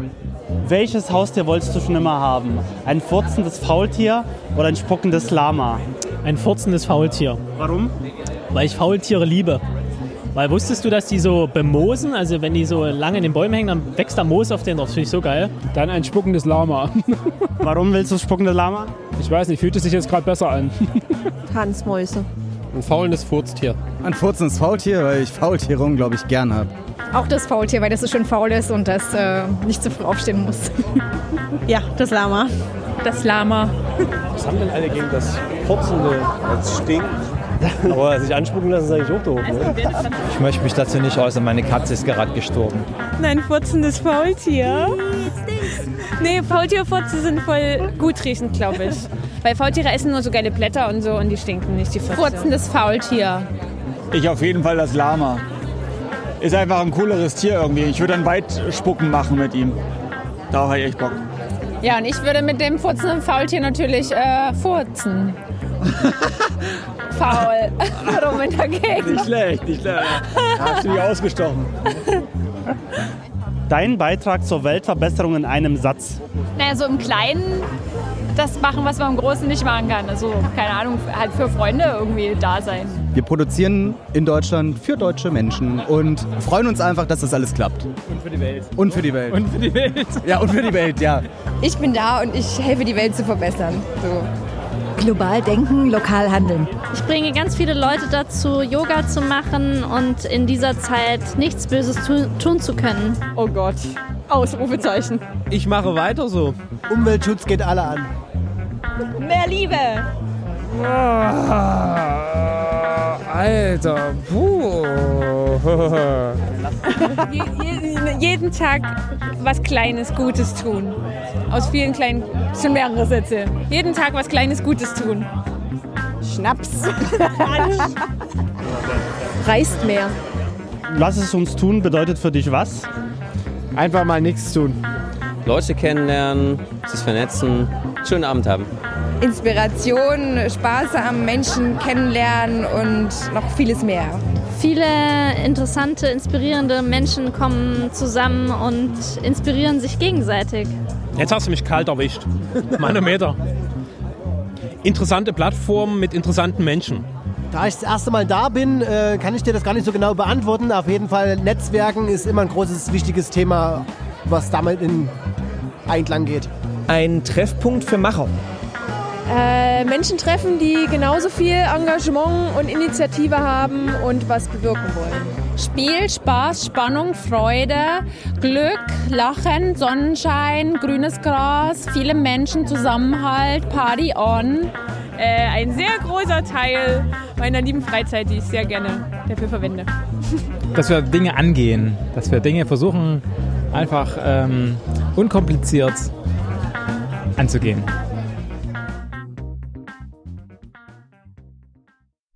Welches Haustier wolltest du schon immer haben? Ein furzendes Faultier oder ein spuckendes Lama? Ein furzendes Faultier. Warum? Weil ich Faultiere liebe. Weil wusstest du, dass die so bemoosen? Also wenn die so lange in den Bäumen hängen, dann wächst da Moos auf denen drauf. Das finde ich so geil. Dann ein spuckendes Lama. Warum willst du das spuckende Lama? Ich weiß nicht, fühlt es sich jetzt gerade besser an. Hansmäuse. Ein faulendes Furztier. Ein furzendes Faultier, weil ich Faultiere unglaublich gern habe. Auch das Faultier, weil das so schön faul ist und das nicht zu früh aufstehen muss. Ja, das Lama. Das Lama. Was haben denn alle gegen das Furzende? Das stinkt. Aber sich anspucken lassen, sage ich auch doof. Ne? Ich möchte mich dazu nicht äußern, meine Katze ist gerade gestorben. Nein, furzendes Faultier. Nee, Faultierfurze sind voll gut riechend, glaube ich. Weil Faultiere essen nur so geile Blätter und so und die stinken nicht, die Furze. Furzendes Faultier. Ich auf jeden Fall das Lama. Ist einfach ein cooleres Tier irgendwie. Ich würde dann Weitspucken machen mit ihm. Darauf habe ich echt Bock. Ja, und ich würde mit dem furzenden Faultier natürlich furzen. Faul. Warum dagegen? Nicht schlecht, nicht schlecht. Hast du mich ausgestochen. Dein Beitrag zur Weltverbesserung in einem Satz. Naja, so im Kleinen das machen, was man im Großen nicht machen kann. Also, keine Ahnung, halt für Freunde irgendwie da sein. Wir produzieren in Deutschland für deutsche Menschen und freuen uns einfach, dass das alles klappt. Und für die Welt. Und für die Welt. Und für die Welt. Ja, und für die Welt, ja. Ich bin da und ich helfe, die Welt zu verbessern. So. Global denken, lokal handeln. Ich bringe ganz viele Leute dazu, Yoga zu machen und in dieser Zeit nichts Böses tun zu können. Oh Gott. Ausrufezeichen. Ich mache weiter so. Umweltschutz geht alle an. Mehr Liebe. Alter, puh. Jeden Tag was Kleines, Gutes tun. Aus vielen kleinen, schon mehrere Sätze. Jeden Tag was Kleines, Gutes tun. Schnaps. Reist mehr. Lass es uns tun bedeutet für dich was? Einfach mal nichts tun. Leute kennenlernen, sich vernetzen, schönen Abend haben. Inspiration, Spaß am Menschen kennenlernen und noch vieles mehr. Viele interessante, inspirierende Menschen kommen zusammen und inspirieren sich gegenseitig. Jetzt hast du mich kalt erwischt. Manometer. Interessante Plattformen mit interessanten Menschen. Da ich das erste Mal da bin, kann ich dir das gar nicht so genau beantworten. Auf jeden Fall, Netzwerken ist immer ein großes, wichtiges Thema, was damit in Einklang geht. Ein Treffpunkt für Macher. Menschen treffen, die genauso viel Engagement und Initiative haben und was bewirken wollen. Spiel, Spaß, Spannung, Freude, Glück, Lachen, Sonnenschein, grünes Gras, viele Menschen, Zusammenhalt, Party on. Ein sehr großer Teil meiner lieben Freizeit, die ich sehr gerne dafür verwende. Dass wir Dinge angehen, dass wir Dinge versuchen, einfach unkompliziert anzugehen.